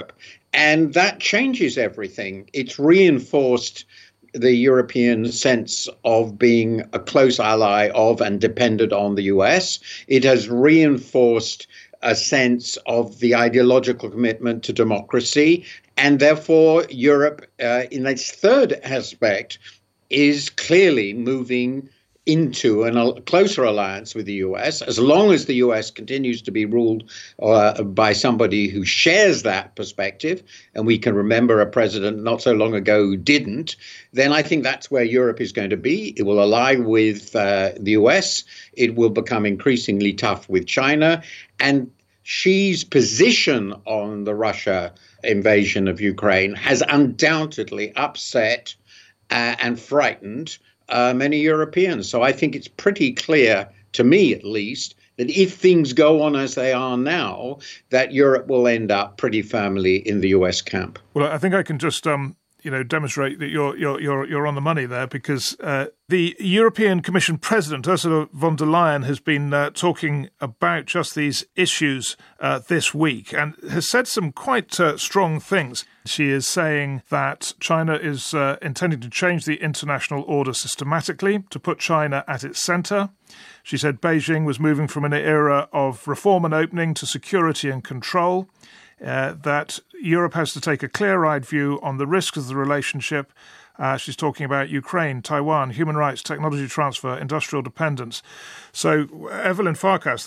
Europe. And that changes everything. It's reinforced the European sense of being a close ally of and dependent on the US. It has reinforced a sense of the ideological commitment to democracy. And therefore, Europe, in its third aspect, is clearly moving into a closer alliance with the US, as long as the US continues to be ruled by somebody who shares that perspective, and we can remember a president not so long ago who didn't, then I think that's where Europe is going to be. It will ally with the US. It will become increasingly tough with China. And Xi's position on the Russia invasion of Ukraine has undoubtedly upset and frightened many Europeans. So I think it's pretty clear, to me at least, that if things go on as they are now, that Europe will end up pretty firmly in the US camp. Well, I think I can just demonstrate that you're on the money there, because the European Commission President, Ursula von der Leyen, has been talking about just these issues this week and has said some quite strong things. She is saying that China is intending to change the international order systematically to put China at its centre. She said Beijing was moving from an era of reform and opening to security and control. That Europe has to take a clear-eyed view on the risks of the relationship. She's talking about Ukraine, Taiwan, human rights, technology transfer, industrial dependence. So, Evelyn Farkas,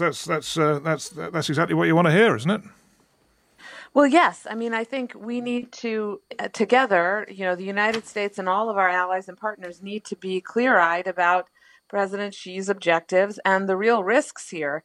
that's exactly what you want to hear, isn't it? Well, yes. I mean, I think we need to, together, the United States and all of our allies and partners need to be clear-eyed about President Xi's objectives and the real risks here.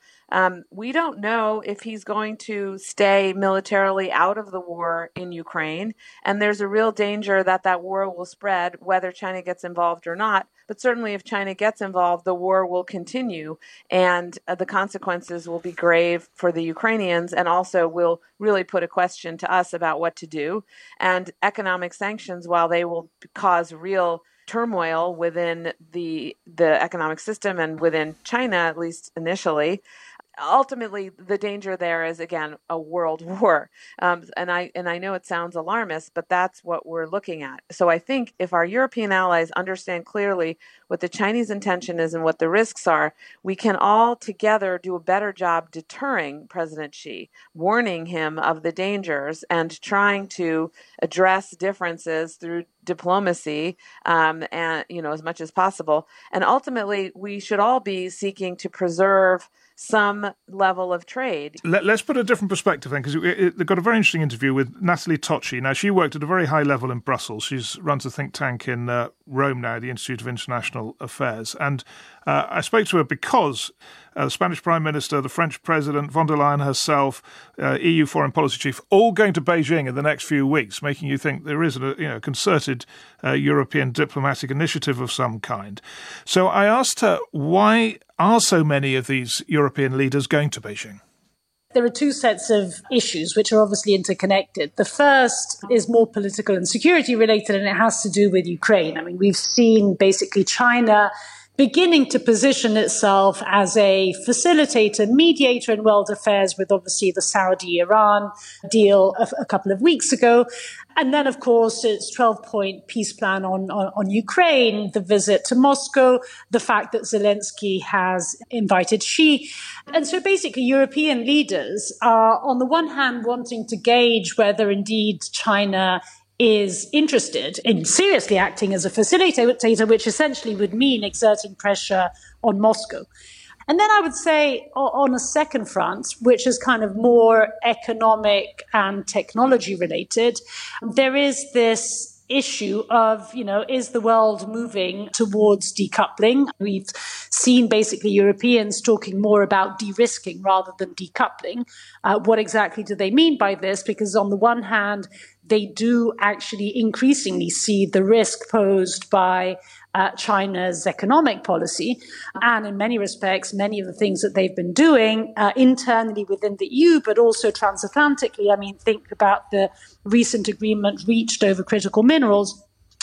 We don't know if he's going to stay militarily out of the war in Ukraine, and there's a real danger that that war will spread whether China gets involved or not. But certainly if China gets involved, the war will continue, and the consequences will be grave for the Ukrainians, and also will really put a question to us about what to do. And economic sanctions, while they will cause real turmoil within the economic system and within China, at least initially, ultimately the danger there is, again, a world war. And I know it sounds alarmist, but that's what we're looking at. So I think if our European allies understand clearly what the Chinese intention is and what the risks are, we can all together do a better job deterring President Xi, warning him of the dangers and trying to address differences through diplomacy, and as much as possible. And ultimately, we should all be seeking to preserve some level of trade. Let's put a different perspective then, because they've got a very interesting interview with Natalie Tocci. Now, she worked at a very high level in Brussels. She runs a think tank in Rome now, the Institute of International Affairs. And I spoke to her because the Spanish Prime Minister, the French President, von der Leyen herself, EU Foreign Policy Chief, all going to Beijing in the next few weeks, making you think there is a concerted European diplomatic initiative of some kind. So I asked her, why are so many of these European leaders going to Beijing? There are two sets of issues which are obviously interconnected. The first is more political and security related, and it has to do with Ukraine. I mean, we've seen basically China beginning to position itself as a facilitator, mediator in world affairs, with obviously the Saudi-Iran deal a couple of weeks ago. And then, of course, its 12-point peace plan on Ukraine, the visit to Moscow, the fact that Zelensky has invited Xi. And so basically European leaders are, on the one hand, wanting to gauge whether indeed China is interested in seriously acting as a facilitator, which essentially would mean exerting pressure on Moscow. And then I would say on a second front, which is kind of more economic and technology related, there is this issue of, is the world moving towards decoupling? We've seen basically Europeans talking more about de-risking rather than decoupling. What exactly do they mean by this? Because on the one hand, they do actually increasingly see the risk posed by China's economic policy. And in many respects, many of the things that they've been doing internally within the EU, but also transatlantically. I mean, think about the recent agreement reached over critical minerals.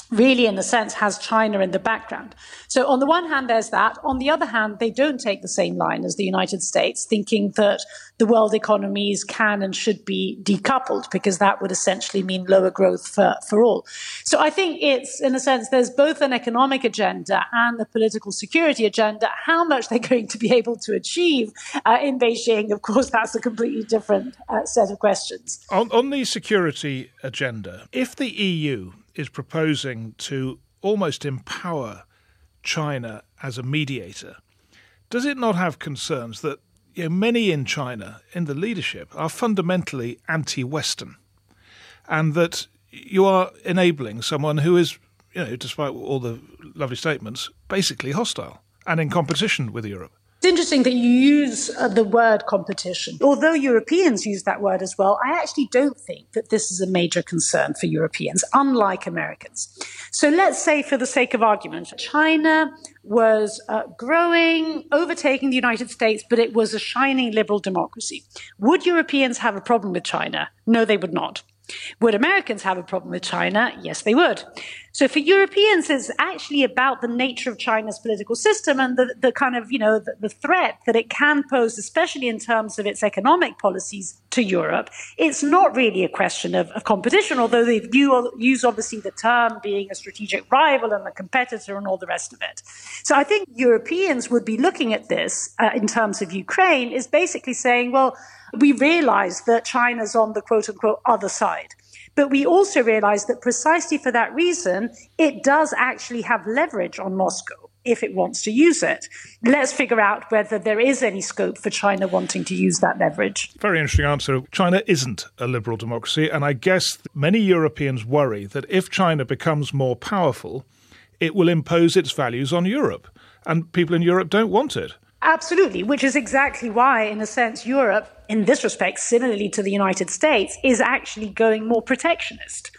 really, in a sense, has China in the background. So on the one hand, there's that. On the other hand, they don't take the same line as the United States, thinking that the world economies can and should be decoupled, because that would essentially mean lower growth for all. So I think it's, in a sense, there's both an economic agenda and a political security agenda. How much they're going to be able to achieve in Beijing, of course, that's a completely different set of questions. On the security agenda, if the EU is proposing to almost empower China as a mediator, does it not have concerns that many in China, in the leadership, are fundamentally anti-Western, and that you are enabling someone who is, despite all the lovely statements, basically hostile and in competition with Europe? It's interesting that you use the word competition. Although Europeans use that word as well, I actually don't think that this is a major concern for Europeans, unlike Americans. So let's say, for the sake of argument, China was growing, overtaking the United States, but it was a shining liberal democracy. Would Europeans have a problem with China? No, they would not. Would Americans have a problem with China? Yes, they would. So for Europeans, it's actually about the nature of China's political system and the kind of, the threat that it can pose, especially in terms of its economic policies to Europe. It's not really a question of competition, although they use obviously the term being a strategic rival and a competitor and all the rest of it. So I think Europeans would be looking at this in terms of Ukraine is basically saying, well, we realize that China's on the quote-unquote other side. But we also realize that precisely for that reason, it does actually have leverage on Moscow if it wants to use it. Let's figure out whether there is any scope for China wanting to use that leverage. Very interesting answer. China isn't a liberal democracy, and I guess many Europeans worry that if China becomes more powerful, it will impose its values on Europe, and people in Europe don't want it. Absolutely, which is exactly why, in a sense, Europe, in this respect, similarly to the United States, is actually going more protectionist.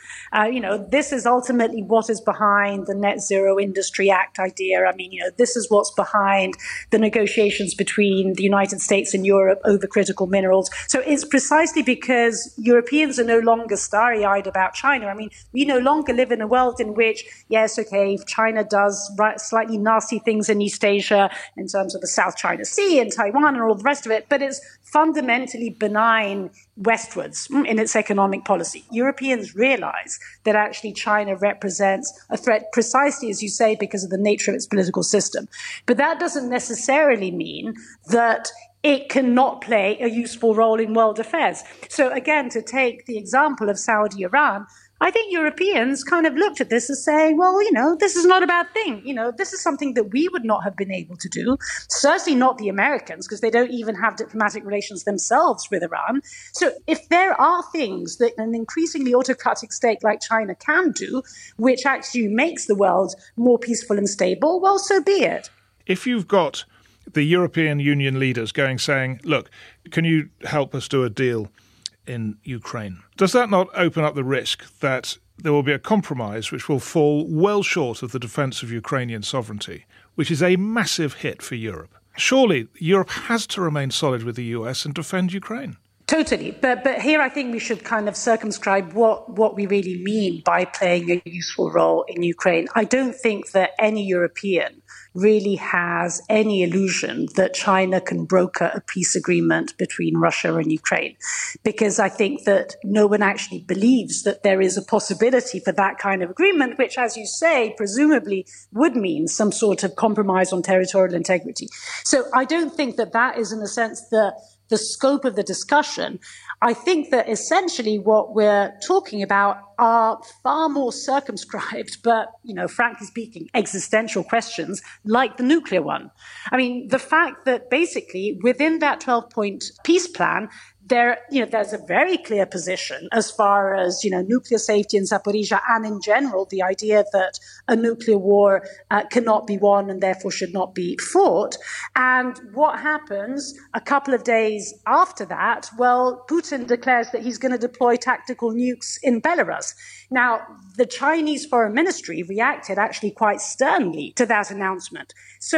This is ultimately what is behind the Net Zero Industry Act idea. This is what's behind the negotiations between the United States and Europe over critical minerals. So it's precisely because Europeans are no longer starry-eyed about China. We no longer live in a world in which, yes, okay, China does slightly nasty things in East Asia in terms of the South China Sea and Taiwan and all the rest of it, but it's fundamentally benign westwards in its economic policy. Europeans realize that actually China represents a threat precisely, as you say, because of the nature of its political system. But that doesn't necessarily mean that it cannot play a useful role in world affairs. So again, to take the example of Saudi Iran, I think Europeans kind of looked at this as saying, well, this is not a bad thing. This is something that we would not have been able to do. Certainly not the Americans, because they don't even have diplomatic relations themselves with Iran. So if there are things that an increasingly autocratic state like China can do, which actually makes the world more peaceful and stable, well, so be it. If you've got the European Union leaders saying, look, can you help us do a deal in Ukraine? Does that not open up the risk that there will be a compromise which will fall well short of the defence of Ukrainian sovereignty, which is a massive hit for Europe? Surely Europe has to remain solid with the US and defend Ukraine. Totally. But here I think we should kind of circumscribe what we really mean by playing a useful role in Ukraine. I don't think that any European really has any illusion that China can broker a peace agreement between Russia and Ukraine, because I think that no one actually believes that there is a possibility for that kind of agreement, which, as you say, presumably would mean some sort of compromise on territorial integrity. So I don't think that is, in a sense, the scope of the discussion. I think that essentially what we're talking about are far more circumscribed, but, frankly speaking, existential questions like the nuclear one. The fact that basically within that 12-point peace plan, there's a very clear position as far as, nuclear safety in Zaporizhzhia and in general, the idea that a nuclear war cannot be won and therefore should not be fought. And what happens a couple of days after that? Well, Putin declares that he's going to deploy tactical nukes in Belarus. Now, the Chinese Foreign Ministry reacted actually quite sternly to that announcement. So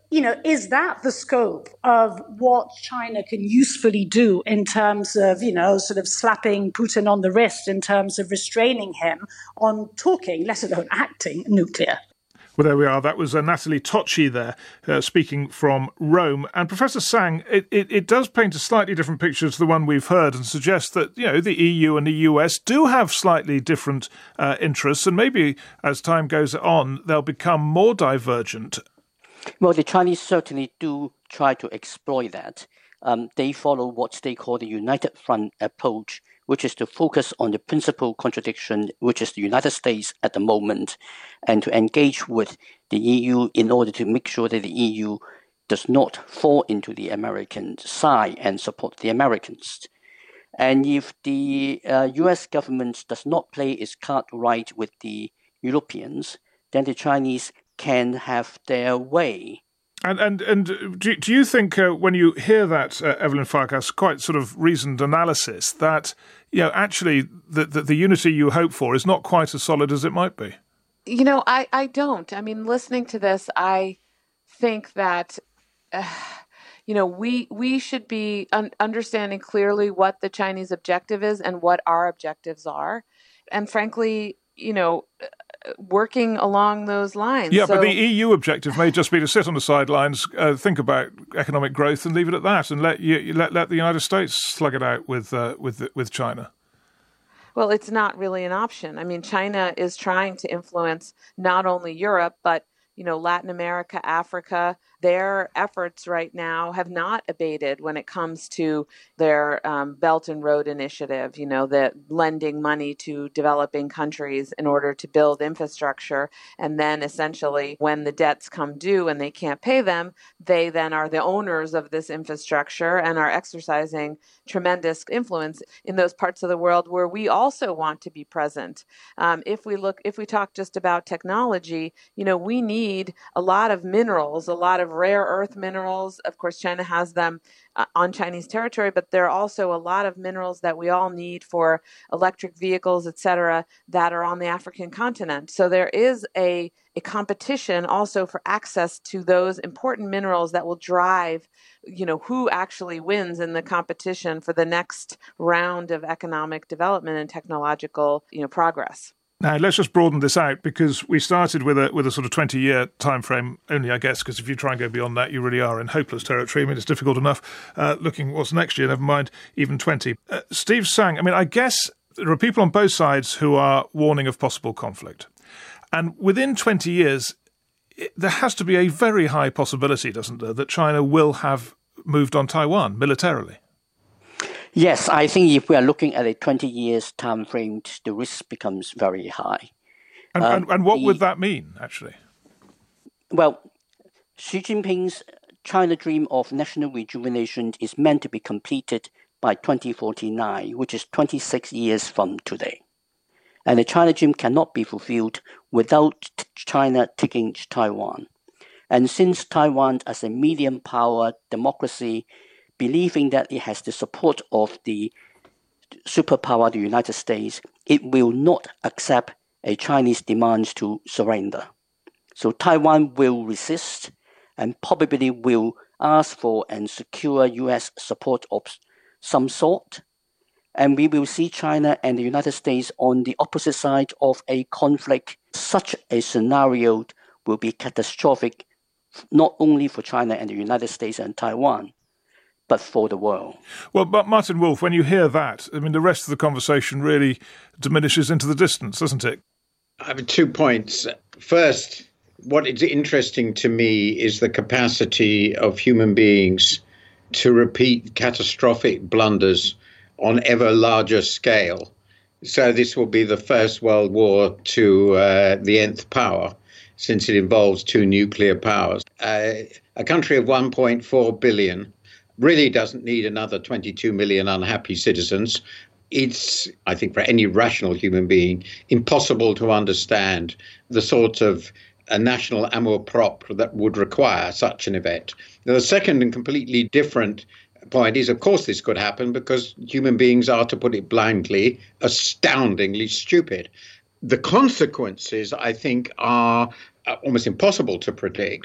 is that the scope of what China can usefully do in terms of, sort of slapping Putin on the wrist in terms of restraining him on talking, let alone acting nuclear? Well, there we are. That was Natalie Tocci there, speaking from Rome. And Professor Sang, it does paint a slightly different picture to the one we've heard and suggests that, the EU and the US do have slightly different interests. And maybe as time goes on, they'll become more divergent. Well, the Chinese certainly do try to exploit that. They follow what they call the United Front approach, which is to focus on the principal contradiction, which is the United States at the moment, and to engage with the EU in order to make sure that the EU does not fall into the American side and support the Americans. And if the US government does not play its card right with the Europeans, then the Chinese can have their way. And do you think when you hear that, Evelyn Farkas, quite sort of reasoned analysis, that actually the unity you hope for is not quite as solid as it might be? I don't. I mean, listening to this, I think that we should be understanding clearly what the Chinese objective is and what our objectives are, and frankly, working along those lines. Yeah, but the EU objective may just be to sit on the sidelines, think about economic growth, and leave it at that, and let the United States slug it out with China. Well, it's not really an option. I mean, China is trying to influence not only Europe, but Latin America, Africa. Their efforts right now have not abated when it comes to their Belt and Road Initiative, the lending money to developing countries in order to build infrastructure. And then essentially when the debts come due and they can't pay them, they then are the owners of this infrastructure and are exercising tremendous influence in those parts of the world where we also want to be present. If we talk just about technology, we need a lot of minerals, a lot of rare earth minerals. Of course, China has them on Chinese territory, but there are also a lot of minerals that we all need for electric vehicles, et cetera, that are on the African continent. So there is a competition also for access to those important minerals that will drive, who actually wins in the competition for the next round of economic development and technological, progress. Now, let's just broaden this out, because we started with a sort of 20-year time frame only, I guess, because if you try and go beyond that, you really are in hopeless territory. I mean, it's difficult enough looking what's next year, never mind even 20. Steve Sang, I mean, I guess there are people on both sides who are warning of possible conflict. And within 20 years, there has to be a very high possibility, doesn't there, that China will have moved on Taiwan militarily? Yes, I think if we are looking at a 20 years time frame, the risk becomes very high. And what would that mean, actually? Well, Xi Jinping's China dream of national rejuvenation is meant to be completed by 2049, which is 26 years from today. And the China dream cannot be fulfilled without China taking Taiwan. And since Taiwan, as a medium power democracy, believing that it has the support of the superpower, the United States, it will not accept a Chinese demand to surrender. So Taiwan will resist and probably will ask for and secure U.S. support of some sort. And we will see China and the United States on the opposite side of a conflict. Such a scenario will be catastrophic, not only for China and the United States and Taiwan, but for the world. Well, but Martin Wolf, when you hear that, I mean, the rest of the conversation really diminishes into the distance, doesn't it? I have 2 points. First, what is interesting to me is the capacity of human beings to repeat catastrophic blunders on ever larger scale. So this will be the First World War to the nth power, since it involves 2 nuclear powers. A country of 1.4 billion really doesn't need another 22 million unhappy citizens. It's, I think, for any rational human being, impossible to understand the sort of a national amour propre that would require such an event. Now, the second and completely different point is, of course, this could happen because human beings are, to put it blankly, astoundingly stupid. The consequences, I think, are almost impossible to predict.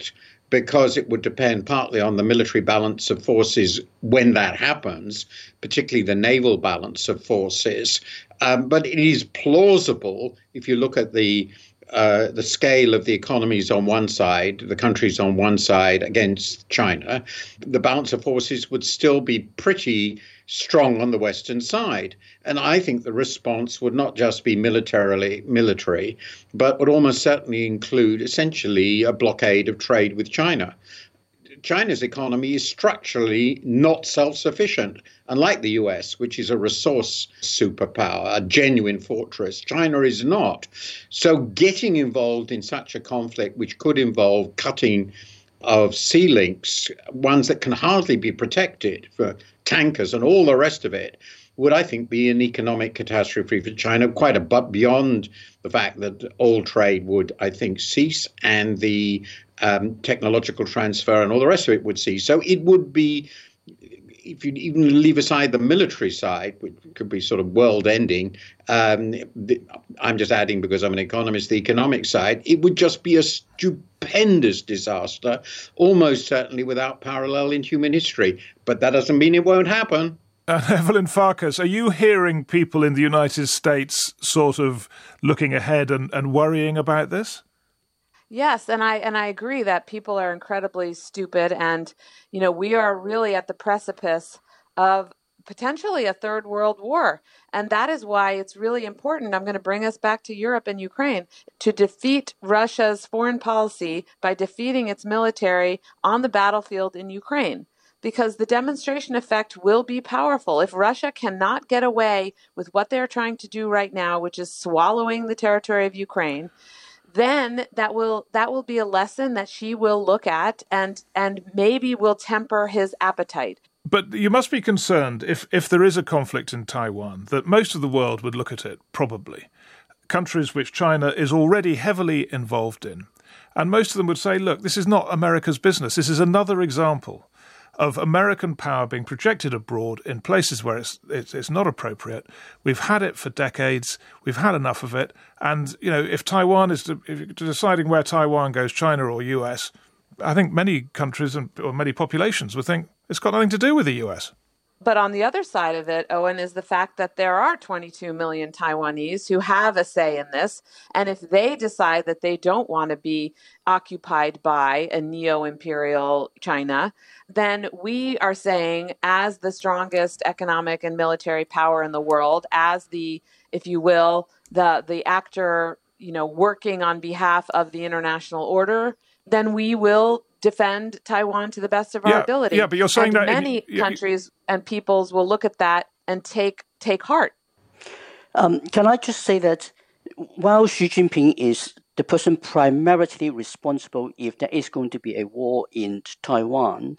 because it would depend partly on the military balance of forces when that happens, particularly the naval balance of forces. But it is plausible, if you look at the scale of the economies on one side, the countries on one side against China, the balance of forces would still be pretty strong on the Western side. And I think the response would not just be military, but would almost certainly include essentially a blockade of trade with China. China's economy is structurally not self-sufficient, unlike the US, which is a resource superpower, a genuine fortress. China is not. So getting involved in such a conflict, which could involve cutting of sea links, ones that can hardly be protected for tankers and all the rest of it, would, I think, be an economic catastrophe for China, quite beyond the fact that all trade would, I think, cease and the technological transfer and all the rest of it would cease. So it would be, if you even leave aside the military side, which could be sort of world-ending, I'm just adding because I'm an economist, the economic side, it would just be a stupendous disaster, almost certainly without parallel in human history. But that doesn't mean it won't happen. Evelyn Farkas, are you hearing people in the United States sort of looking ahead and worrying about this? Yes, and I agree that people are incredibly stupid, and we are really at the precipice of potentially a third world war, and that is why it's really important. I'm going to bring us back to Europe and Ukraine to defeat Russia's foreign policy by defeating its military on the battlefield in Ukraine. Because the demonstration effect will be powerful. If Russia cannot get away with what they're trying to do right now, which is swallowing the territory of Ukraine, then that will be a lesson that she will look at and maybe will temper his appetite. But you must be concerned if there is a conflict in Taiwan, that most of the world would look at it, probably. Countries which China is already heavily involved in. And most of them would say, look, this is not America's business. This is another example of American power being projected abroad in places where it's not appropriate. We've had it for decades. We've had enough of it. And, if Taiwan is if deciding where Taiwan goes, China or US, I think many countries or many populations would think it's got nothing to do with the US. But on the other side of it, Owen, is the fact that there are 22 million Taiwanese who have a say in this. And if they decide that they don't want to be occupied by a neo-imperial China, then we are saying, as the strongest economic and military power in the world, as the, if you will, the actor, working on behalf of the international order, then we will defend Taiwan to the best of our ability. Yeah, but you're saying that many countries and peoples will look at that and take heart. Can I just say that while Xi Jinping is the person primarily responsible if there is going to be a war in Taiwan,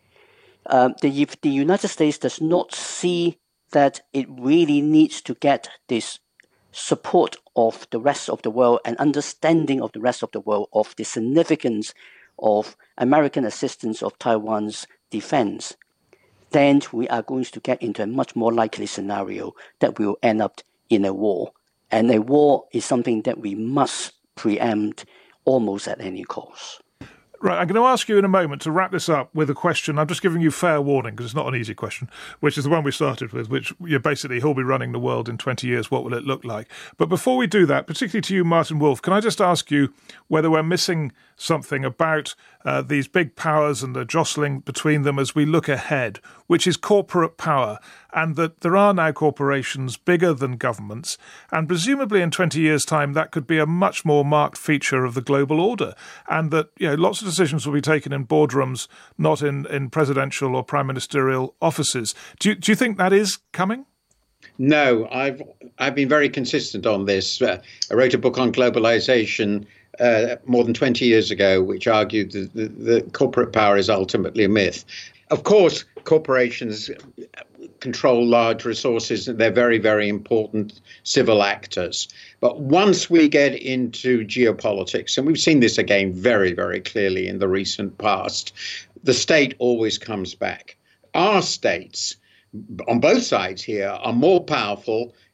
if the United States does not see that it really needs to get this support of the rest of the world and understanding of the rest of the world of the significance of American assistance of Taiwan's defense, then we are going to get into a much more likely scenario that we will end up in a war. And a war is something that we must preempt almost at any cost. Right, I'm going to ask you in a moment to wrap this up with a question. I'm just giving you fair warning because it's not an easy question, which is the one we started with, which basically he'll be running the world in 20 years. What will it look like? But before we do that, particularly to you, Martin Wolf, can I just ask you whether we're missing something about these big powers and the jostling between them as we look ahead, which is corporate power, and that there are now corporations bigger than governments, and presumably in 20 years' time that could be a much more marked feature of the global order, and that lots of decisions will be taken in boardrooms, not in presidential or prime ministerial offices. Do you think that is coming? No, I've been very consistent on this. I wrote a book on globalization more than 20 years ago, which argued that the corporate power is ultimately a myth. Of course, corporations control large resources and they're very, very important civil actors. But once we get into geopolitics, and we've seen this again very, very clearly in the recent past, the state always comes back. Our states, on both sides here, are more powerful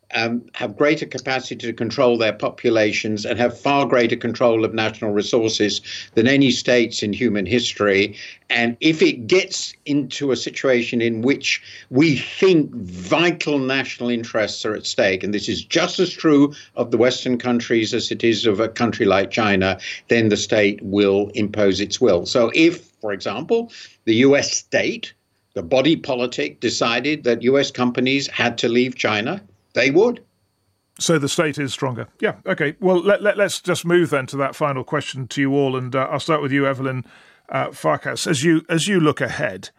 have greater capacity to control their populations and have far greater control of national resources than any states in human history. And if it gets into a situation in which we think vital national interests are at stake, and this is just as true of the Western countries as it is of a country like China, then the state will impose its will. So if, for example, the US state, the body politic, decided that US companies had to leave China, they would. So the state is stronger. Yeah, OK. Well, let's just move then to that final question to you all. And I'll start with you, Evelyn Farkas. As you look ahead,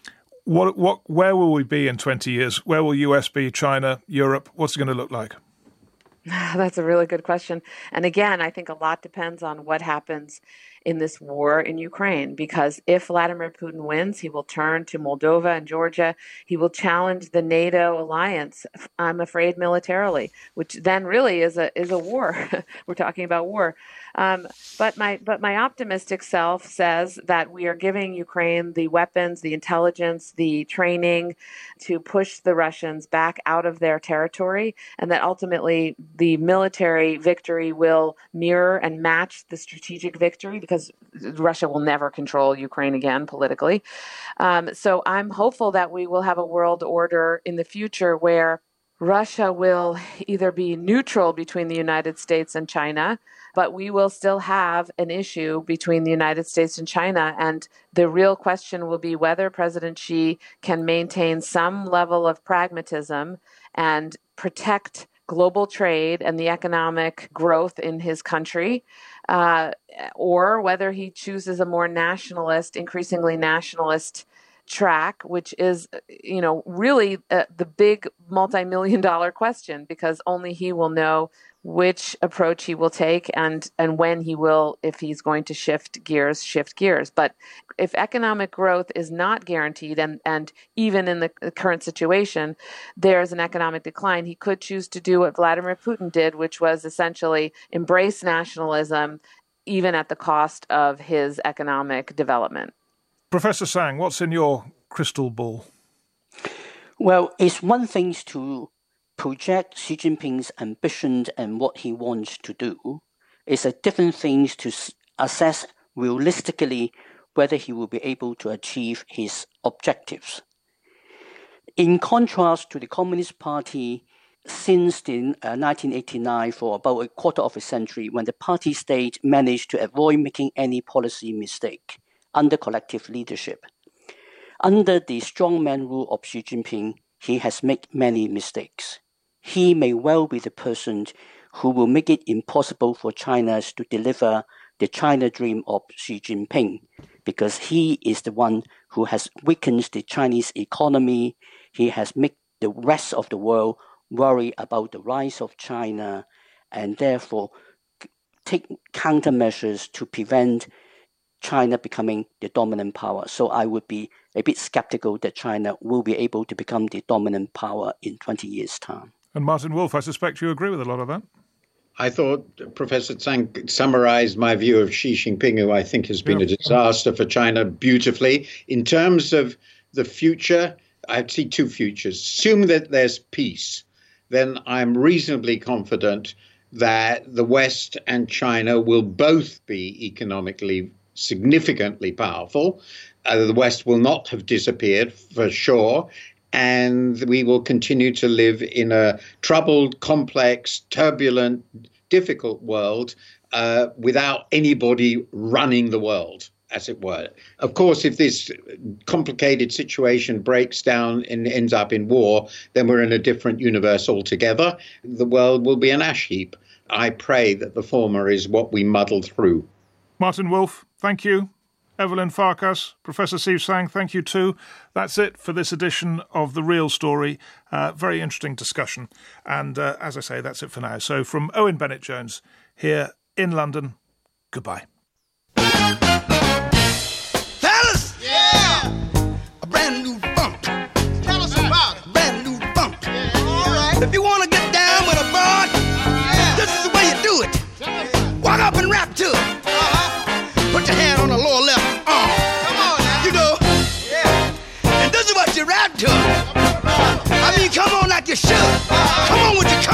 where will we be in 20 years? Where will US be, China, Europe? What's it going to look like? That's a really good question. And again, I think a lot depends on what happens in this war in Ukraine, because if Vladimir Putin wins, he will turn to Moldova and Georgia. He will challenge the NATO alliance, I'm afraid, militarily, which then really is a war. We're talking about war. But my optimistic self says that we are giving Ukraine the weapons, the intelligence, the training to push the Russians back out of their territory, and that ultimately the military victory will mirror and match the strategic victory, because Russia will never control Ukraine again politically. So I'm hopeful that we will have a world order in the future where Russia will either be neutral between the United States and China, but we will still have an issue between the United States and China. And the real question will be whether President Xi can maintain some level of pragmatism and protect global trade and the economic growth in his country, or whether he chooses a more nationalist, increasingly nationalist track, which is, really the big multi-million-dollar question, because only he will know which approach he will take and when he will, if he's going to shift gears. But if economic growth is not guaranteed, and even in the current situation, there's an economic decline, he could choose to do what Vladimir Putin did, which was essentially embrace nationalism, even at the cost of his economic development. Professor Sang, what's in your crystal ball? Well, it's one thing to project Xi Jinping's ambition and what he wants to do. It's a different thing to assess realistically whether he will be able to achieve his objectives. In contrast to the Communist Party, since 1989, for about a quarter of a century, when the party state managed to avoid making any policy mistake under collective leadership. Under the strongman rule of Xi Jinping, he has made many mistakes. He may well be the person who will make it impossible for China to deliver the China dream of Xi Jinping, because he is the one who has weakened the Chinese economy. He has made the rest of the world worry about the rise of China, and therefore take countermeasures to prevent China becoming the dominant power. So I would be a bit skeptical that China will be able to become the dominant power in 20 years' time. And Martin Wolf, I suspect you agree with a lot of that. I thought Professor Tsang summarized my view of Xi Jinping, who I think has been a disaster for China, beautifully. In terms of the future, I see two futures. Assume that there's peace, then I'm reasonably confident that the West and China will both be economically significantly powerful. The West will not have disappeared, for sure. And we will continue to live in a troubled, complex, turbulent, difficult world without anybody running the world, as it were. Of course, if this complicated situation breaks down and ends up in war, then we're in a different universe altogether. The world will be an ash heap. I pray that the former is what we muddle through. Martin Wolf, thank you. Evelyn Farkas, Professor Steve Sang, thank you too. That's it for this edition of The Real Story. Very interesting discussion. And as I say, that's it for now. So from Owen Bennett-Jones here in London, goodbye. Fellas! Yeah! A brand new funk. Tell us about it. Brand new funk. Yeah. All right. If you want to get down with a broad, this is the way you do it. Walk up and rap to it. Put your hand on the lower left arm. Come on now. You go. Yeah. And this is what you rap to. I mean, come on like you should. Come on with your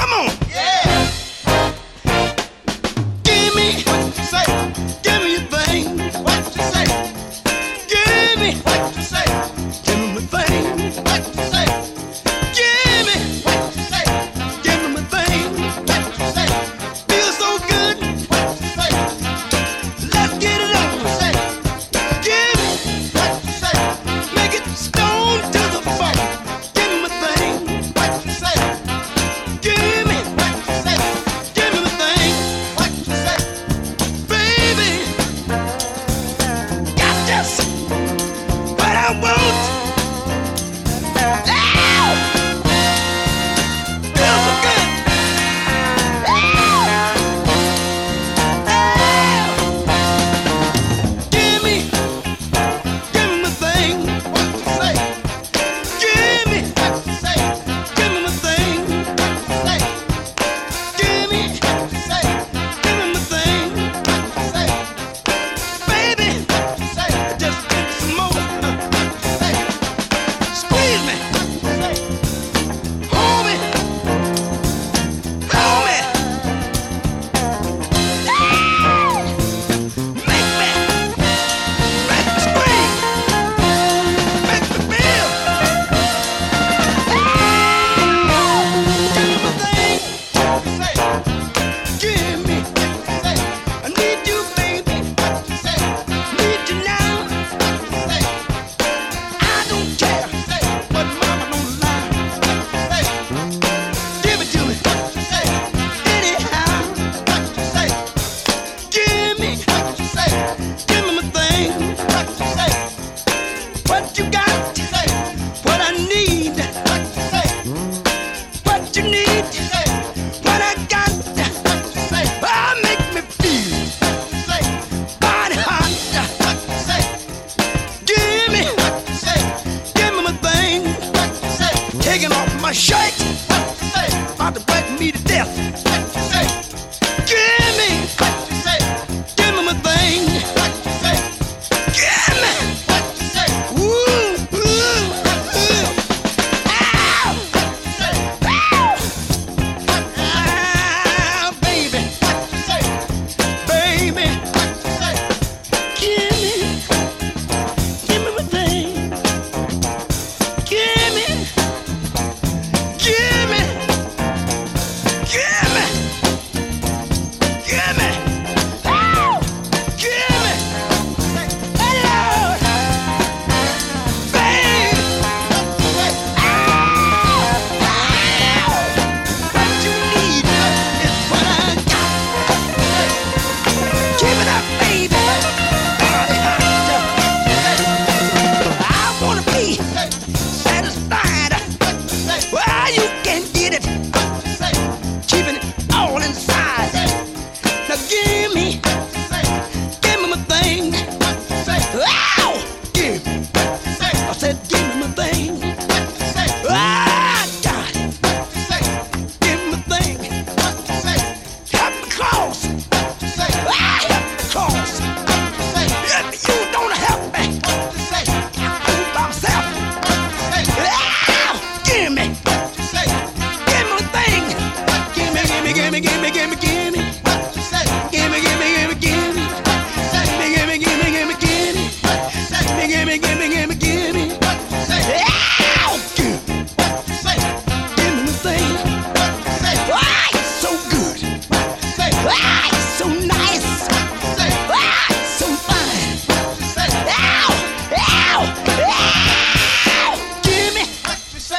gimme, gimme, gimme, gimme. What you say? Gimme, gimme, gimme, gimme. What you say? Gimme, gimme, gimme, gimme. What you say? Gimme, gimme, gimme, gimme. What you say? Ow! What you say? Gimme the thing. What you say? Ah, it's so good. What you say? Ah, it's so nice. What you say? Ah, it's so fine. What you say? Ow! Ow! Ow! Gimme. What you say?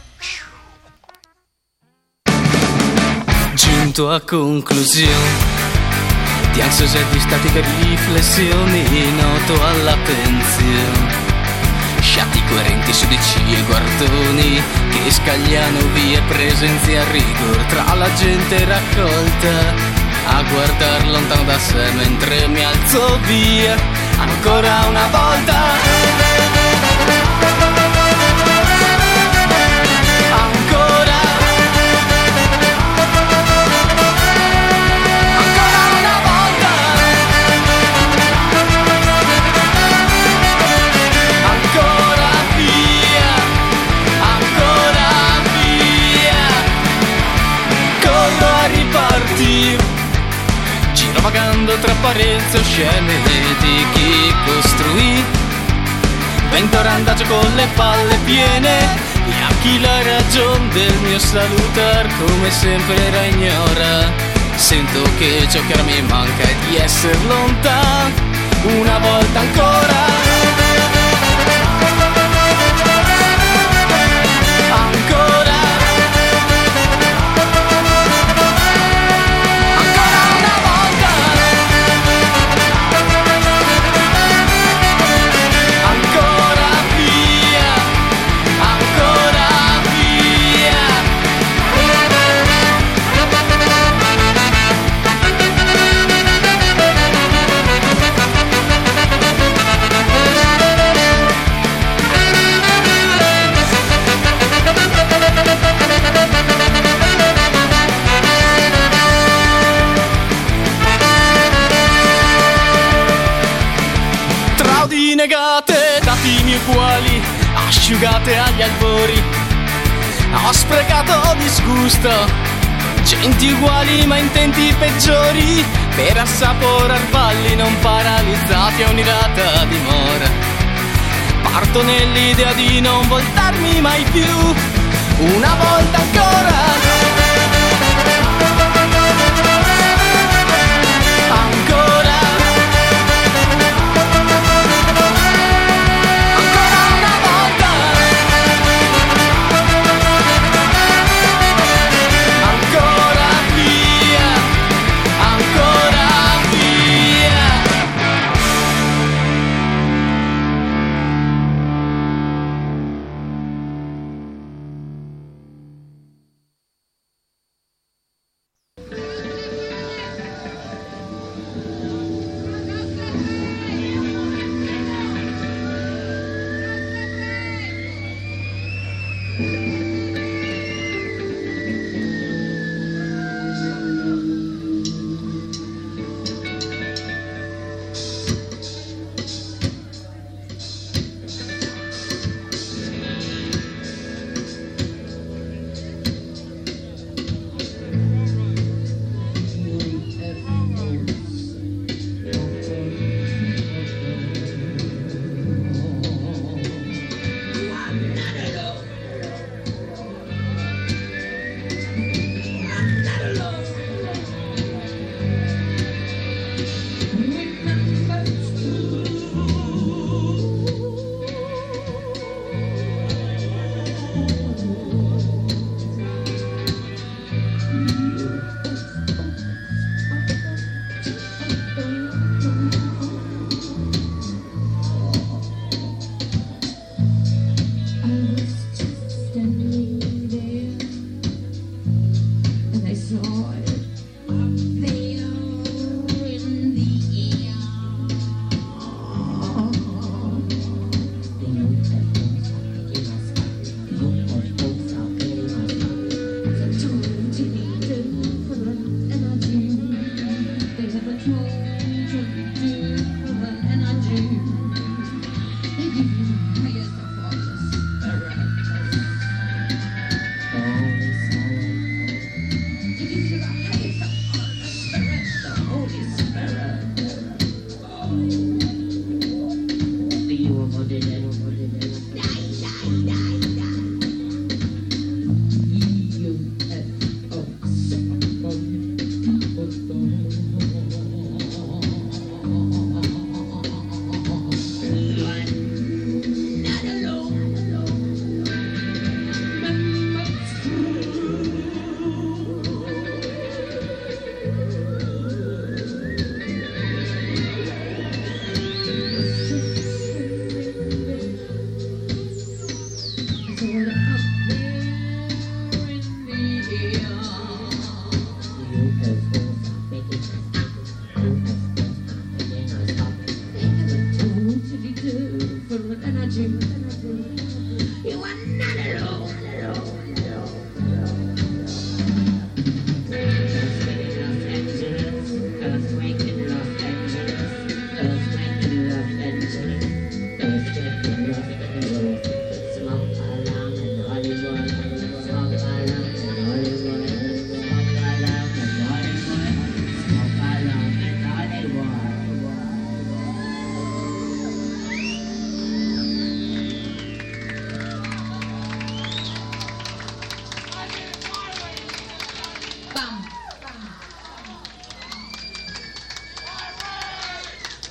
Giunto a conclusione di ansiose di statiche riflessioni, noto alla pensione sciatti coerenti sudici e guardoni che scagliano via presenze a rigor tra la gente raccolta a guardar lontano da sé mentre mi alzo via ancora una volta. Giro vagando tra apparenze oscene di chi costruì vento randagio con le palle piene e a chi la ragion del mio salutar come sempre la ignora. Sento che ciò che ora mi manca è di essere lontano una volta ancora. Negate, datimi uguali, asciugate agli albori. Ho sprecato disgusto, genti uguali ma intenti peggiori, per assaporar valli non paralizzati a un'irata dimora. Parto nell'idea di non voltarmi mai più, una volta ancora.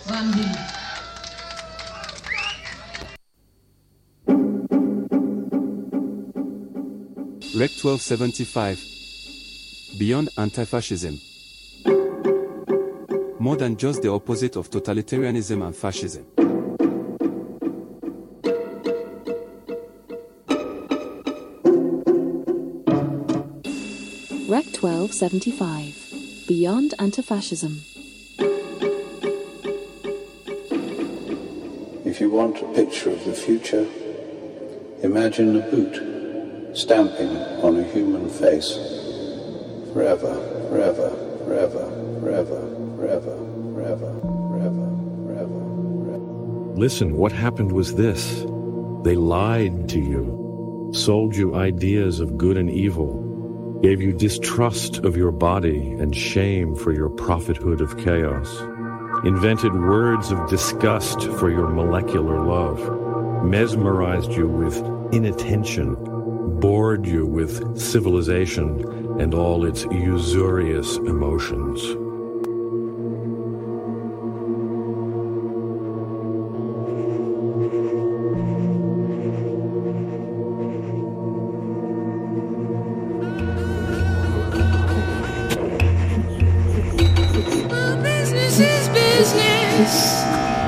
Rec 1275. Beyond anti-fascism. More than just the opposite of totalitarianism and fascism. Rec 1275. Beyond anti-fascism. If you want a picture of the future, imagine a boot stamping on a human face. Forever, forever, forever, forever, forever, forever, forever, forever, forever. Listen, what happened was this. They lied to you, sold you ideas of good and evil, gave you distrust of your body and shame for your prophethood of chaos, invented words of disgust for your molecular love, mesmerized you with inattention, bored you with civilization and all its usurious emotions. Well, business is business.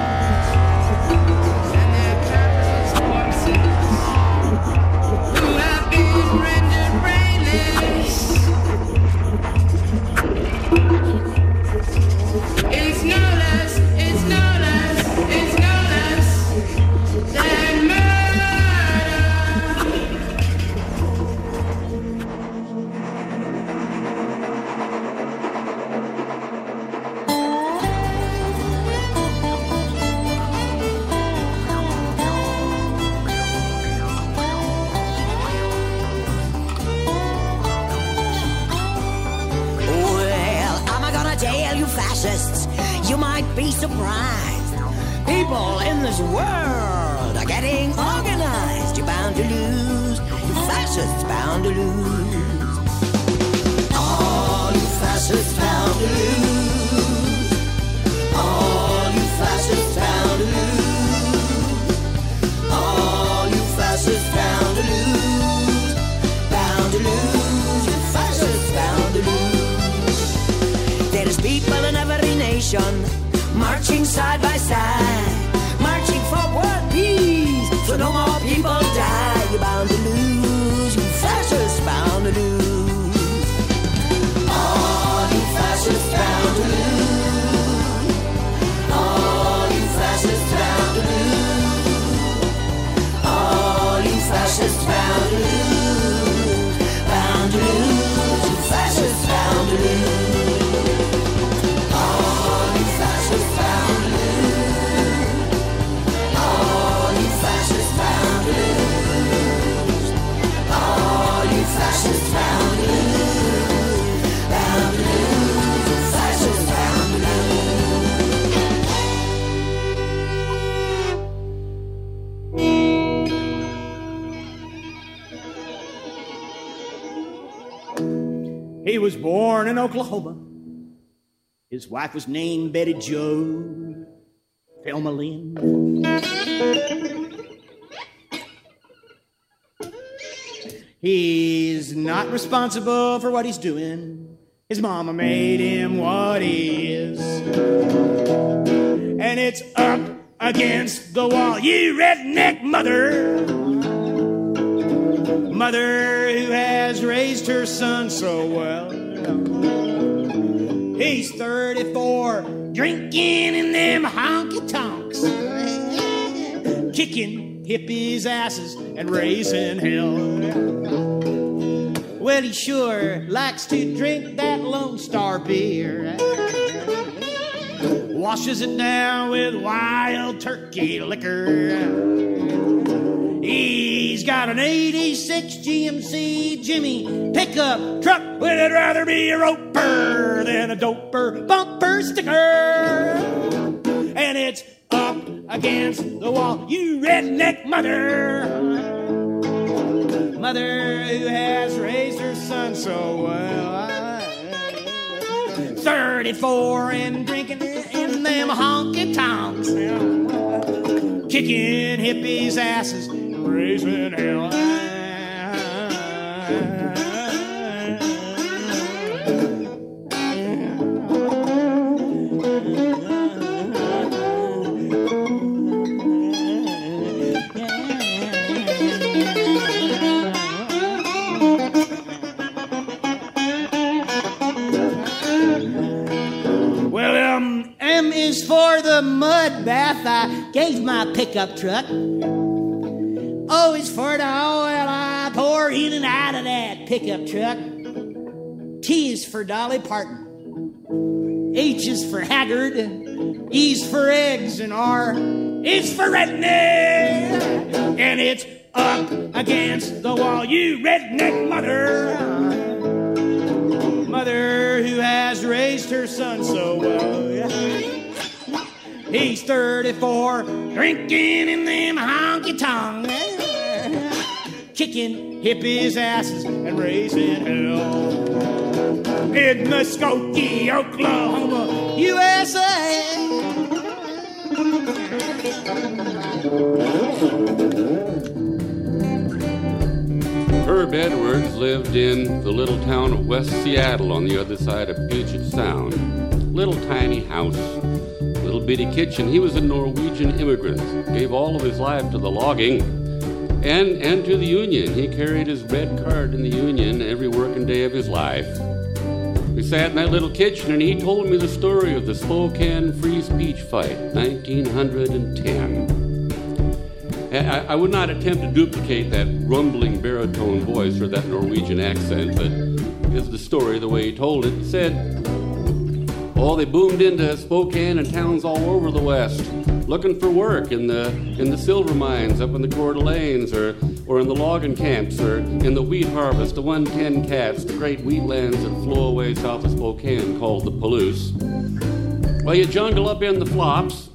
You might be surprised. People in this world are getting organized. You're bound to lose. You fascists bound to lose. All you fascists bound to lose. All you fascists bound to lose. All you fascists bound to lose. Bound to lose. You fascists bound to lose. There's people in every nation marching side by side, marching for world peace, so no more people die. You're bound to lose, you fascists bound to lose. All you fascists bound to lose. All you fascists bound to lose. All you fascists bound to lose. Bound to lose, you fascists bound to lose. He was born in Oklahoma. His wife was named Betty Jo, Thelma Lynn. He's not responsible for what he's doing. His mama made him what he is. And it's up against the wall. You redneck mother. Mother who has raised her son so well. He's 34, drinking in them honky-tonks, kicking hippies' asses and raising hell. Well, he sure likes to drink that Lone Star beer. Washes it down with Wild Turkey liquor. He's got an 86 GMC Jimmy pickup truck, but it'd rather be a roper than a doper bumper sticker. And it's up against the wall, you redneck mother. Mother who has raised her son so well. 34 and drinking in them honky tonks, kicking hippies' asses, raising hell. M is for the mud bath I gave my pickup truck. O is for the oil I pour in and out of that pickup truck. T is for Dolly Parton. H is for Haggard. E's for eggs, and R is for redneck. And it's up against the wall, you redneck mother. Mother who has raised her son so well. He's 34, drinking in them honky-tonks, kicking hippies' asses and raising hell. In Muskogee, Oklahoma, USA. Herb Edwards lived in the little town of West Seattle on the other side of Puget Sound. Little tiny house, little bitty kitchen. He was a Norwegian immigrant, gave all of his life to the logging and to the union. He carried his red card in the union every working day of his life. We sat in that little kitchen and he told me the story of the Spokane Free Speech Fight, 1910. I would not attempt to duplicate that rumbling baritone voice or that Norwegian accent, but here's the story the way he told it. He said, they boomed into Spokane and towns all over the West, looking for work in the silver mines up in the Coeur d'Alenes, or in the logging camps, or in the wheat harvest, the 110 cats, the great wheatlands that flow away south of Spokane called the Palouse. Well, you jungle up in the flops,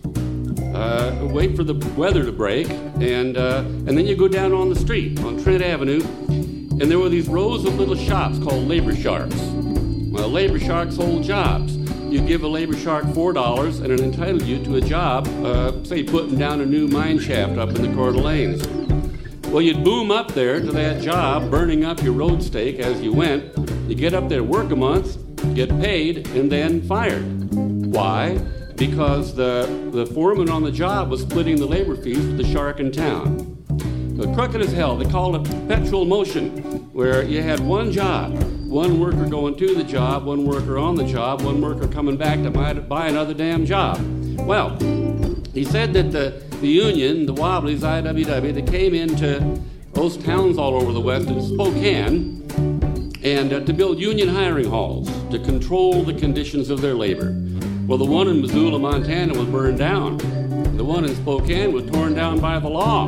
wait for the weather to break, and then you go down on the street on Trent Avenue, and there were these rows of little shops called labor sharks. Well, labor sharks hold jobs. You give a labor shark $4 and it entitles you to a job, say putting down a new mine shaft up in the Coeur d'Alenes. Well, you'd boom up there to that job, burning up your road stake as you went. You get up there, work a month, get paid, and then fired. Why? Because the foreman on the job was splitting the labor fees with the shark in town. Crooked as hell. They called it perpetual motion, where you had one job, one worker going to the job, one worker on the job, one worker coming back to buy another damn job. Well, he said that the union, the Wobblies, IWW, they came into those towns all over the West in Spokane and to build union hiring halls to control the conditions of their labor. Well, the one in Missoula, Montana was burned down. The one in Spokane was torn down by the law.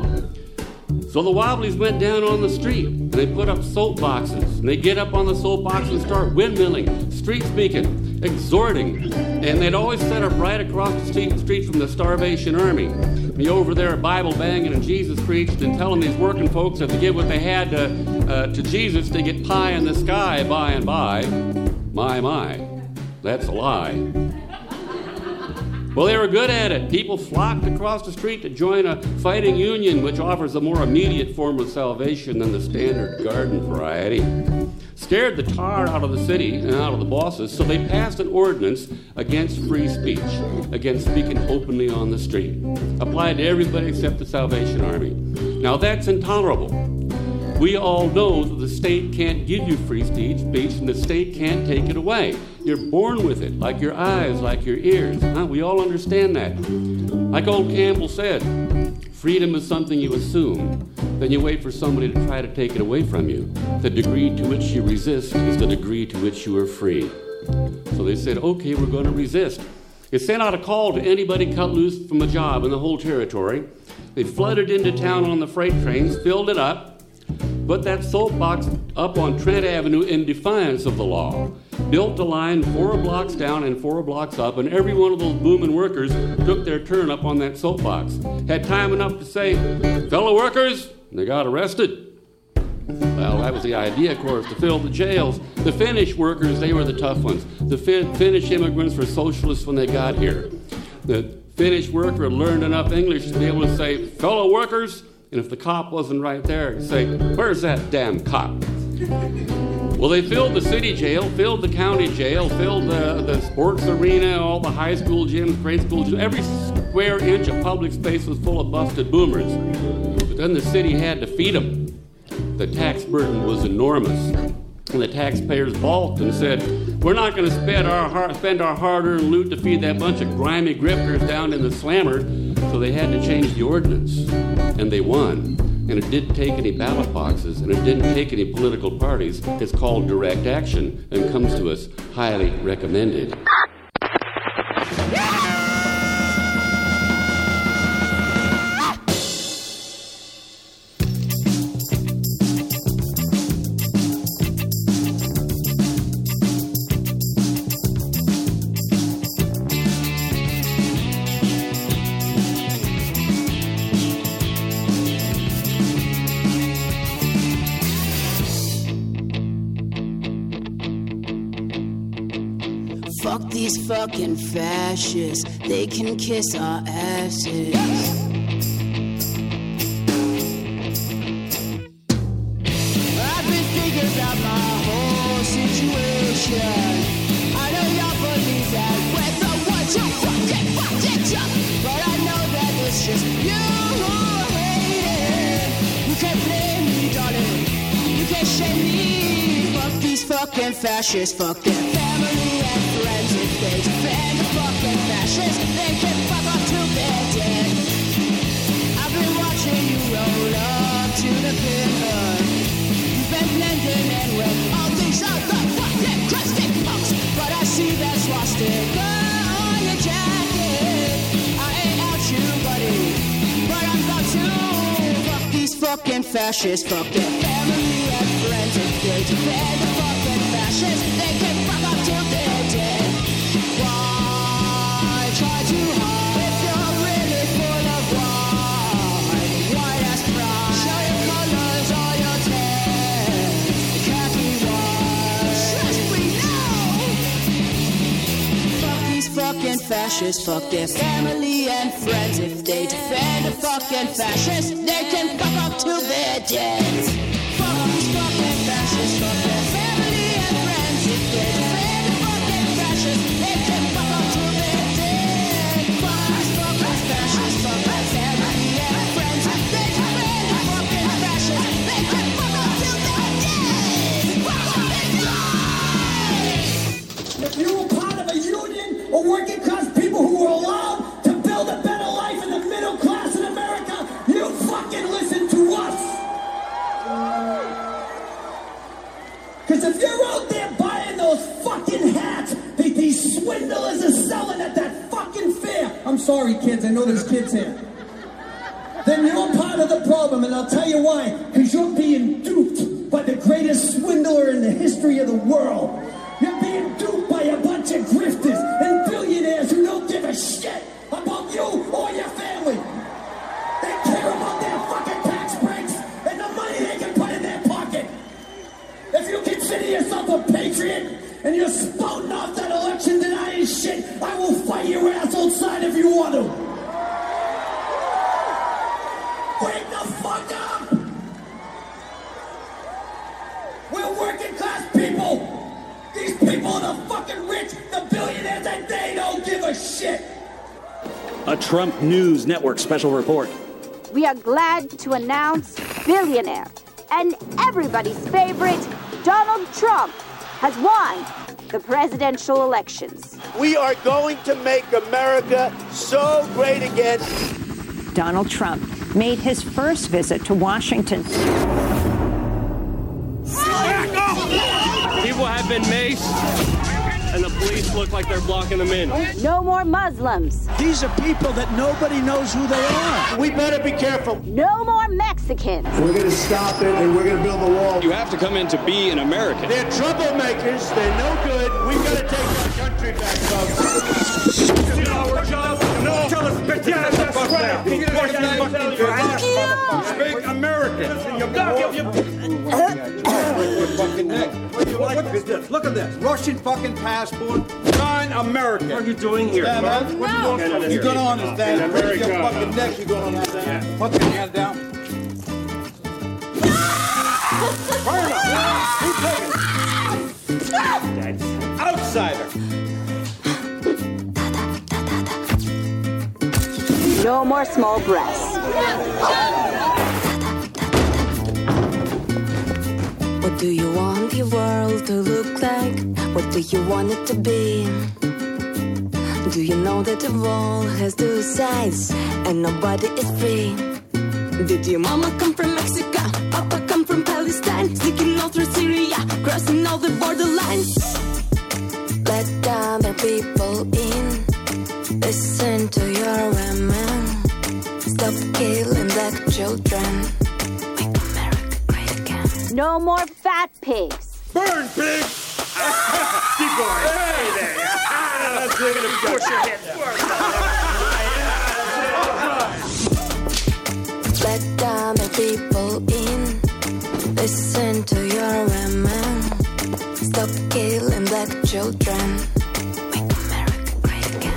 So the Wobblies went down on the street, and they put up soapboxes, and they get up on the soapbox and start windmilling, street speaking, exhorting, and they'd always set up right across the street from the Starvation Army. Be over there Bible banging and Jesus preached and telling these working folks that to give what they had to Jesus to get pie in the sky by and by. My, that's a lie. Well, they were good at it. People flocked across the street to join a fighting union, which offers a more immediate form of salvation than the standard garden variety. Scared the tar out of the city and out of the bosses, so they passed an ordinance against free speech, against speaking openly on the street. Applied to everybody except the Salvation Army. Now, that's intolerable. We all know that the state can't give you free speech, and the state can't take it away. You're born with it, like your eyes, like your ears. We all understand that. Like old Campbell said, freedom is something you assume. Then you wait for somebody to try to take it away from you. The degree to which you resist is the degree to which you are free. So they said, okay, we're going to resist. They sent out a call to anybody cut loose from a job in the whole territory. They flooded into town on the freight trains, filled it up, put that soapbox up on Trent Avenue in defiance of the law, built a line 4 blocks down and 4 blocks up, and every one of those booming workers took their turn up on that soapbox. Had time enough to say, fellow workers, and they got arrested. Well, that was the idea, of course, to fill the jails. The Finnish workers, they were the tough ones. The Finnish immigrants were socialists when they got here. The Finnish worker learned enough English to be able to say, fellow workers, and if the cop wasn't right there, say, where's that damn cop? Well, they filled the city jail, filled the county jail, filled the sports arena, all the high school gyms, grade school gyms. Every square inch of public space was full of busted boomers. But then the city had to feed them. The tax burden was enormous. And the taxpayers balked and said, we're not going to spend our hard-earned loot to feed that bunch of grimy grifters down in the slammer. So they had to change the ordinance. And they won. And it didn't take any ballot boxes, and it didn't take any political parties. It's called direct action and comes to us highly recommended. Fuck these fucking fascists, they can kiss our asses. I've been thinking about my whole situation. I know y'all believe that with the one, two, fuck it, but I know that it's just you who hate it. You can't blame me, darling, you can't shame me. Fuck these fucking fascists, fuck their family and friends. If they defend the fucking fascists, they can fuck up to their dead. I've been watching you roll up to the pillar. You've been blending in with all these other fucking crusty punks, but I see that swastika on your jacket. I ain't out you, buddy, but I'm about to. Fuck these fucking fascists, fuck their family and friends. If they defend the fucking fascists, they can fuck up to their dead. Why try too hard if you're really full of wine? White-ass pride, show your colors on your tan. Khaki white, trust me now. Fuck these fucking fascists, fuck their family and friends. If they defend the fucking fascists, they can fuck up to their deaths. Fuck these fucking fascists, fuck their family and friends. If they defend the fucking fascists, they can fuck up to their deaths. Fuck these fucking fascists, fuck their family and friends. If they defend the fucking fascists, they can fuck up to their deaths. Fuck up and die! If you were part of a union or working class people who were allowed to build a better life in the middle class in America, you fucking listen to us. Because if you're out there buying those fucking hats that these swindlers are selling at that fucking fair, I'm sorry kids, I know there's kids here, then you're part of the problem, and I'll tell you why. Because you're being duped by the greatest swindler in the history of the world. You're being duped by a bunch of grifters and billionaires who don't give a shit about you or your family. They care about their fucking tax breaks and the money they can put in their pocket. If you consider yourself a patriot and you're spouting off that election denying shit, I will fight your ass outside if you want to. Wake the fuck up! We're working class people! These people are the fucking rich, the billionaires, and they don't give a shit! A Trump News Network special report. We are glad to announce billionaire and everybody's favorite, Donald Trump, has won the presidential elections. We are going to make America so great again. Donald Trump made his first visit to Washington. People have been maced, and the police look like they're blocking them in. No more Muslims. These are people that nobody knows who they are. We better be careful. No more Mexicans. We're going to stop it, and we're going to build a wall. You have to come in to be an American. They're troublemakers. They're no good. We've got to take our country back, folks. Our job. No. Tell us, bitch. Yeah, that's right. Speak American. Look at this. Russian fucking passport. Sign American. What are you doing here? Yeah, man. What are you doing from You're going to here? understand. In Break your America. fucking neck. You're going to understand. Put your hand down. Burn him. Keep taking it. Outsider. No more small breasts. What do you want your world to look like? What do you want it to be? Do you know that the world has two sides and nobody is free? Did your mama come from Mexico? Papa come from Palestine? Sneaking all through Syria, crossing all the borderlines. Let other people in. Listen to your women. Stop killing black children. No more fat pigs. Burn, pig! Keep going. Hey there. That's good. Push your head Let other people in. Listen to your women. Stop killing black children. Make America great again.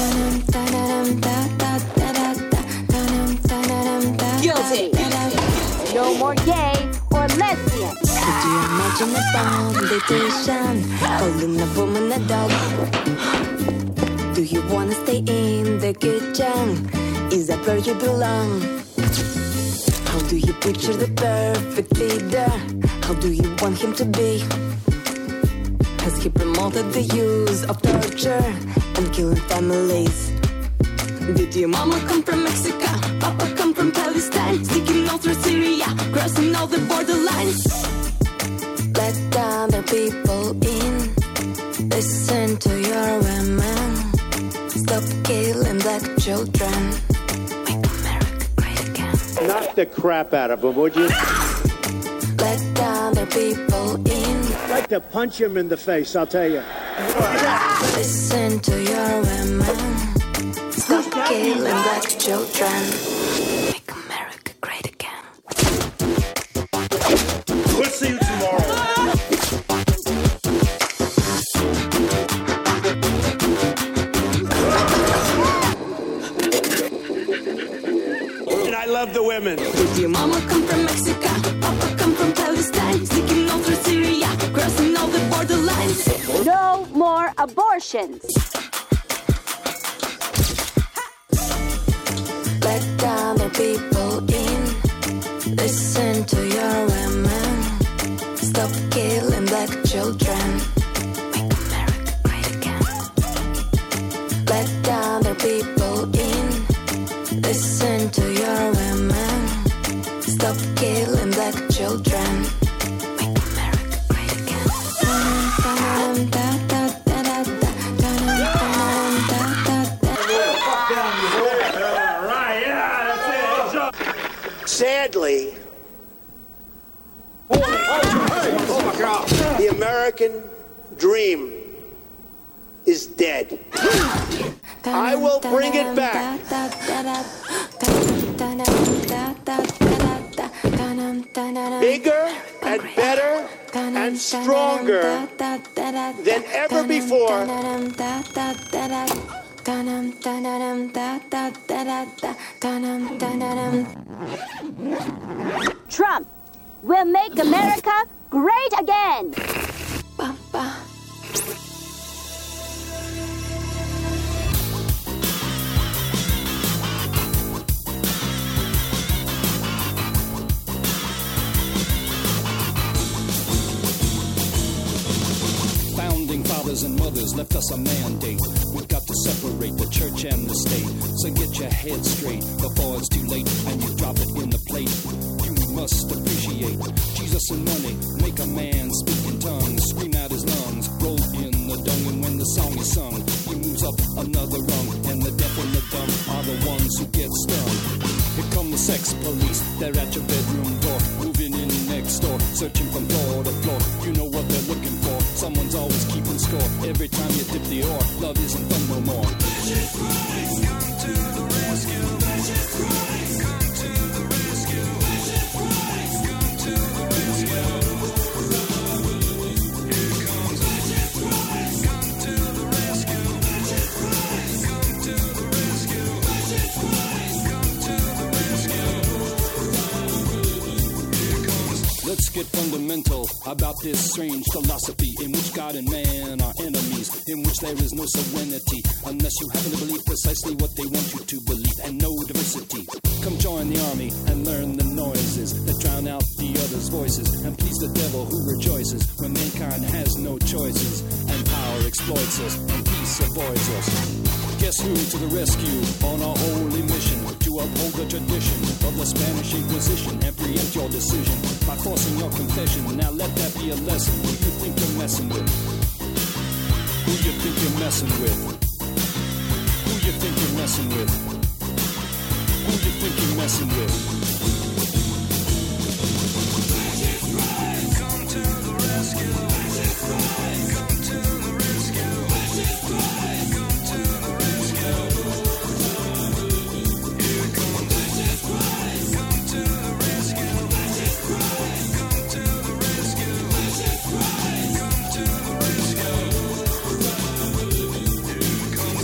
Guilty. No more gay or lesbian. Could you imagine a politician calling a woman a dog? Do you wanna stay in the kitchen? Is that where you belong? How do you picture the perfect leader? How do you want him to be? Has he promoted the use of torture and killing families? Did your mama come from Mexico? Papa come from Palestine? Sneaking all through Syria, crossing all the borderlines. Let other people in. Listen to your women. Stop killing black children. Make America great again. Knock the crap out of him, would you? Let other people in. I'd like to punch him in the face, I'll tell you. Listen to your women. Stop killing black children. Make America great again. We'll see you tomorrow. And I love the women. Did your mama come from Mexico? Papa come from Palestine? Sneaking all through Syria, crossing all the borderlines. No more abortions. Let other people in. Listen to your women. Stop killing black children. Make America great again. Let other people in. Listen to your women. Stop killing black children. Make America great again. Sadly, the American dream is dead. I will bring it back. Bigger and better and stronger than ever before. Trump will make America great again. Founding fathers and mothers left us a mandate. We've got to separate the church and the state. So get your head straight before it's too late and you drop it in the plate. You must appreciate Jesus and money. Make a man speak in tongues, scream out his lungs, roll in the dung, and when the song is sung, he moves up another rung, and the deaf and the dumb are the ones who get stung. Here come the sex police, they're at your bedroom door, moving in next door, searching from floor to floor. You know what they're looking for, someone's always keeping score. Every time you dip the oar, love isn't fun no more. Jesus Christ, come to the rescue. Jesus Christ, come to the rescue. Jesus Christ, come to the rescue. Here comes get fundamental about this strange philosophy in which God and man are enemies, in which there is no serenity unless you happen to believe precisely what they want you to believe, and no diversity. Come join the army and learn the noises that drown out the other's voices, and please the devil who rejoices when mankind has no choices, and power exploits us and peace avoids us. Guess who to the rescue on our holy mission to uphold the tradition of the Spanish Inquisition and preempt your decision by forcing your confession. Now let that be a lesson. Who you think you're messing with? Who you think you're messing with? Who you think you're messing with? Who you think you're messing with? Come to the rescue. Come to the rescue. Come to the rescue. Here comes Jesus Christ. Come to the rescue. Jesus Christ. Come to the rescue. Jesus Christ. Come to the rescue. Here comes.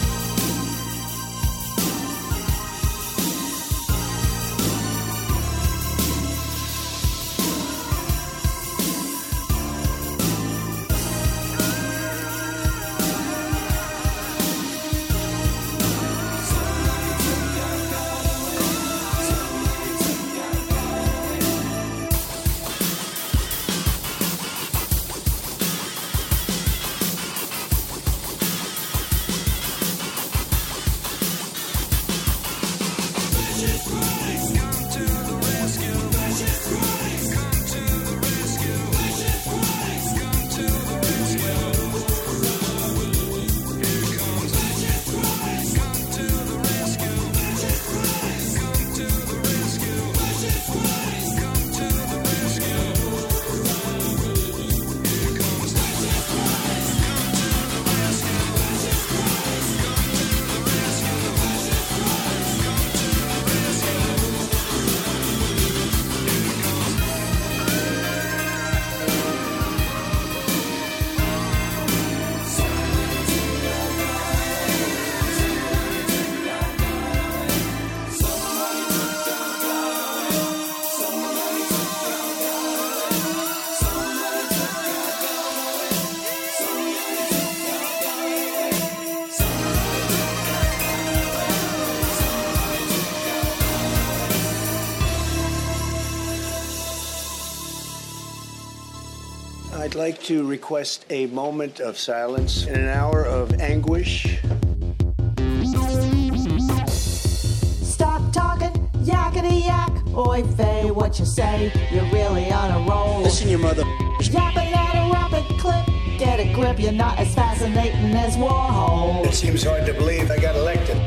I'd like to request a moment of silence in an hour of anguish. Stop talking, yakety yak. Oi, Faye, what you say? You're really on a roll. Listen, your mother. Yapping at a rapid clip. Get a grip, you're not as fascinating as Warhol. It seems hard to believe I got elected.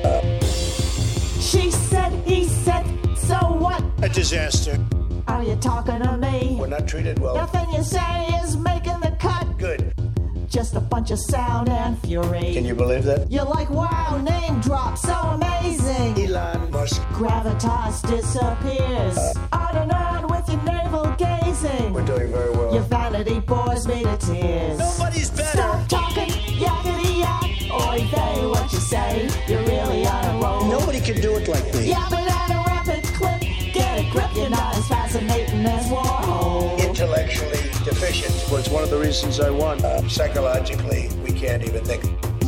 She said, he said, so what? A disaster. Are you talking to me? We're not treated well. Nothing you say is making the cut. Good. Just a bunch of sound and fury. Can you believe that? You're like, wow, name drop, so amazing. Elon Musk. Gravitas disappears. On and on with your navel gazing. We're doing very well. Your vanity bores me to tears. Nobody's better. Stop talking, yakety yak. Oi, they, what you say? You're really on a roll. Nobody can do it like me. Yapping at a rapid clip. Get a grip, you're not as fascinating as Warhol. Intellectually deficient was one of the reasons I won. Psychologically, we can't even think.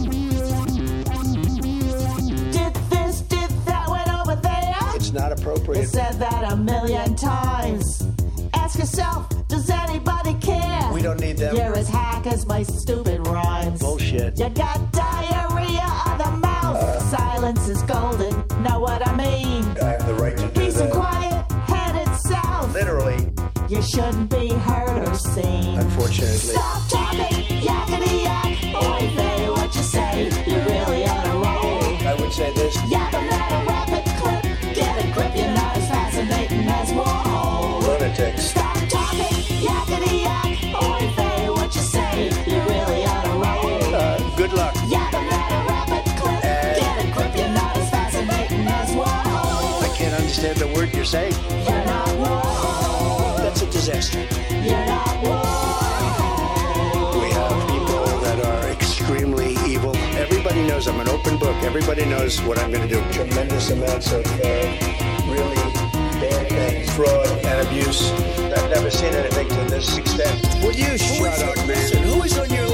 Did this, did that, went over there? It's not appropriate. You said that a million times. Ask yourself, does anybody care? We don't need them. You're as hack as my stupid rhymes. Bullshit. You got diarrhea of the mouth. Silence is golden, know what I mean? I have the right to do Peace that. and quiet, headed south. Literally. You shouldn't be heard or seen. Unfortunately. Stop talking, yakety yak. Oi, they, what you say? You're really on a roll. I would say this. Yapping at a rapid clip. Get a grip, you're not as fascinating as Warhol. Lunatics. Stop talking, yakety yak. Oi, they, what you say? You're really on a roll. Good luck. Yapping at a rapid clip. Get a grip, you're not as fascinating as Warhol. I can't understand the word you're saying. You're not Warhol. That's a disaster. You're not Warhol. We have people that are extremely evil. Everybody knows I'm an open book. Everybody knows what I'm going to do. Tremendous amounts of really bad things, fraud and abuse. I've never seen anything to this extent. Would you shut up, man? Who is on your